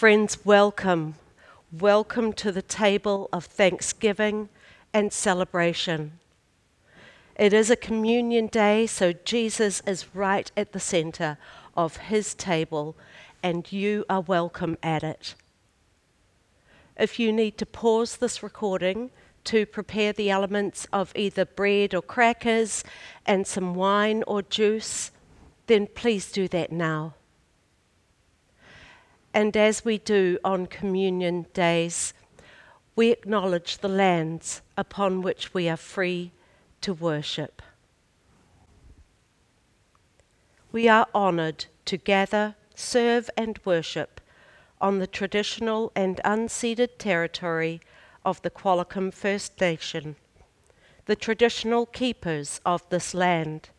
Friends, welcome. Welcome to the table of thanksgiving and celebration. It is a communion day, so Jesus is right at the center of his table, and you are welcome at it. If you need to pause this recording to prepare the elements of either bread or crackers and some wine or juice, then please do that now. And as we do on communion days, we acknowledge the lands upon which we are free to worship. We are honoured to gather, serve and worship on the traditional and unceded territory of the Qualicum First Nation, the traditional keepers of this land.